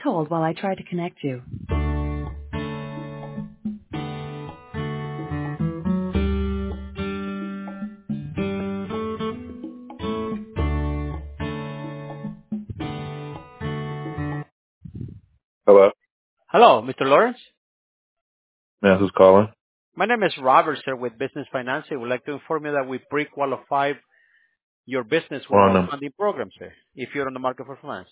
hold while I try to connect you. Hello? Hello, Mr. Lawrence. Yes, who's calling? My name is Robert, sir, with Business Finance. I would like to inform you that we pre-qualify your business with Phone our number. funding program, sir, if you're on the market for finance.